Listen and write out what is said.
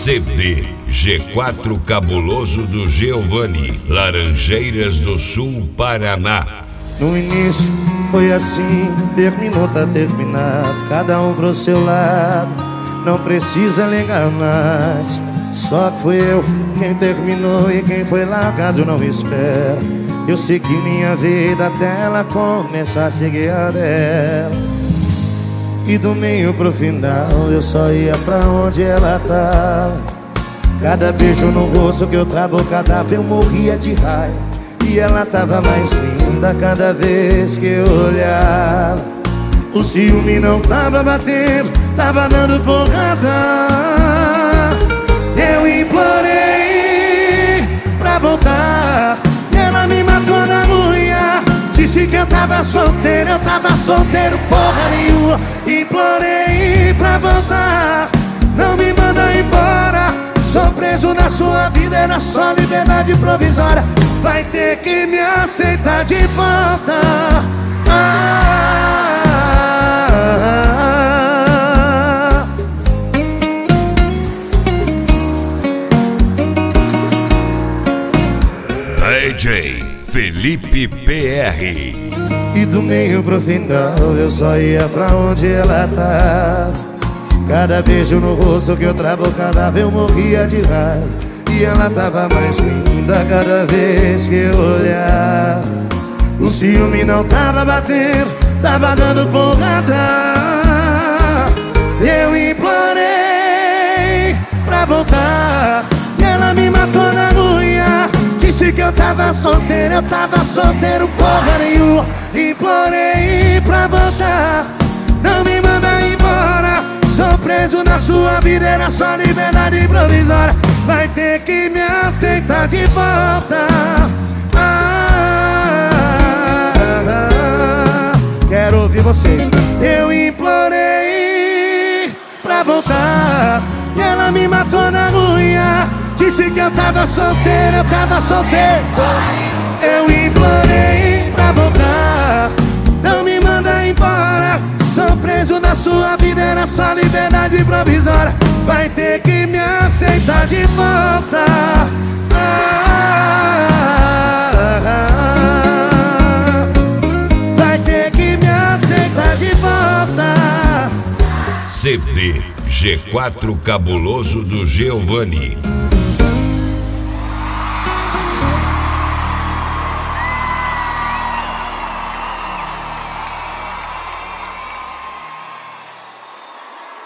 CD G4 Cabuloso do Giovanni, Laranjeiras do Sul, Paraná. No início foi assim, terminou, tá terminado, cada um pro seu lado, não precisa ligar mais. Só que fui eu quem terminou e quem foi largado não espera. Eu segui minha vida até ela começar a seguir a dela. E do meio pro final eu só ia pra onde ela tava. Cada beijo no rosto que eu travo, cada vez eu morria de raiva. E ela tava mais linda cada vez que eu olhava. O ciúme não tava batendo, tava dando porrada. Eu implorei pra voltar e ela me matou na unha. Disse que eu tava solteiro porra nenhuma. Implorei pra voltar, não me manda embora. Sou preso na sua vida, era só liberdade provisória. Vai ter que me aceitar de volta. DJ Felipe PR. E do meio pro final eu só ia pra onde ela tava. Cada beijo no rosto que eu travo, cada vez eu morria de raiva. E ela tava mais linda cada vez que eu olhava. O ciúme não tava batendo, tava dando porrada. Eu implorei pra voltar e ela me matou na unha. Disse que eu tava solteiro porra nenhuma. Implorei pra voltar, não me manda embora. Sou preso na sua vida, era só liberdade provisória. Vai ter que me aceitar de volta. Quero ouvir vocês. Eu implorei pra voltar e ela me matou na unha. Disse que eu tava solteiro Eu implorei pra voltar, não me manda embora. Sou preso na sua vida, era só liberdade provisória. Vai ter que me aceitar de volta. Vai ter que me aceitar de volta. CD G4 Cabuloso do Giovanni.